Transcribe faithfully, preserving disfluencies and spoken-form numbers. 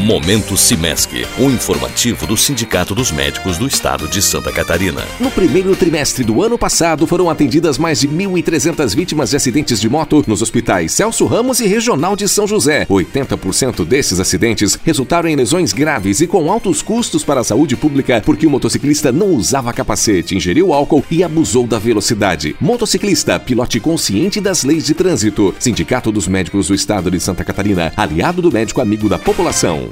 Momento Simesc, o informativo do Sindicato dos Médicos do Estado de Santa Catarina. No primeiro trimestre do ano passado, foram atendidas mais de mil e trezentas vítimas de acidentes de moto nos hospitais Celso Ramos e Regional de São José. oitenta por cento desses acidentes resultaram em lesões graves e com altos custos para a saúde pública porque o motociclista não usava capacete, ingeriu álcool e abusou da velocidade. Motociclista, pilote consciente das leis de trânsito. Sindicato dos Médicos do Estado de Santa Catarina, aliado do médico amigo da população.